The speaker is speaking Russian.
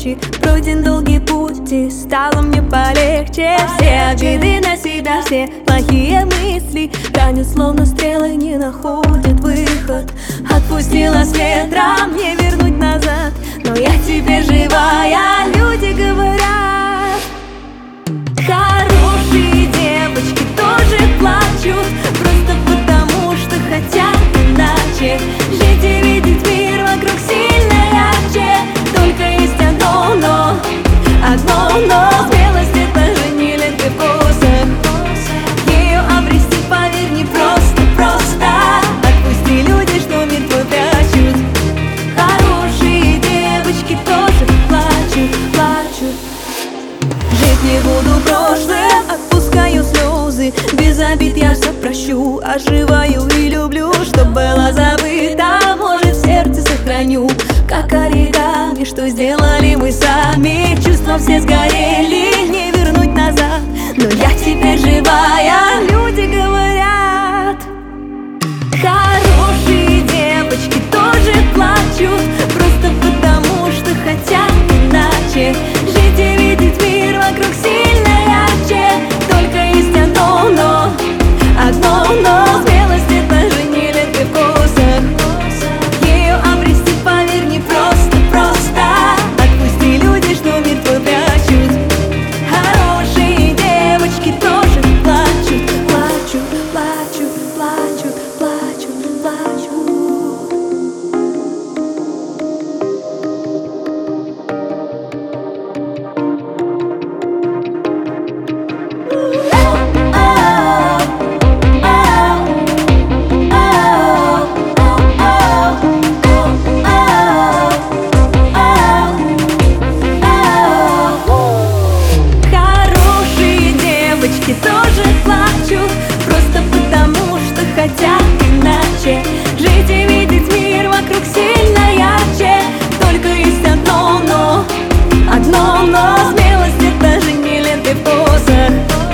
ночи, пройден долгий путь, и стало мне полегче. Все обиды на себя, все плохие мысли ранят, словно стрелы, не находят выход. Отпустила с ветром, не вернуть назад, но я теперь живая. Люди говорят, хорошие девочки тоже плачут, просто потому что хотят иначе жить и видеть мир вокруг сильно ярче. Только есть одно но, смелость — это же не легкий посох. Ее обрести, поверь, не просто. Отпусти, люди, что мир твой прячут. Хорошие девочки тоже плачут. Жить не буду прошлым, отпускаю слезы. Без обид я все прощу, оживаю и люблю. Что было забыто, может, в сердце сохраню. Как оригами, что сделали мы сами. Чувства все сгорели, не вернуть назад, но я теперь живая. Люди говорят, хорошие девочки тоже плачут, просто потому что хотят иначе жить и видеть мир вокруг сильно ярче. Только есть одно но, смелость — это же не легкий посох. Ее обрести, поверь, не просто. Отпусти, люди, что мир твой прячут. Хорошие девочки тоже плачут. Тоже плачут, просто потому что хотят иначе жить и видеть мир вокруг сильно ярче. Только есть одно но, смелость — это же не легкий посох.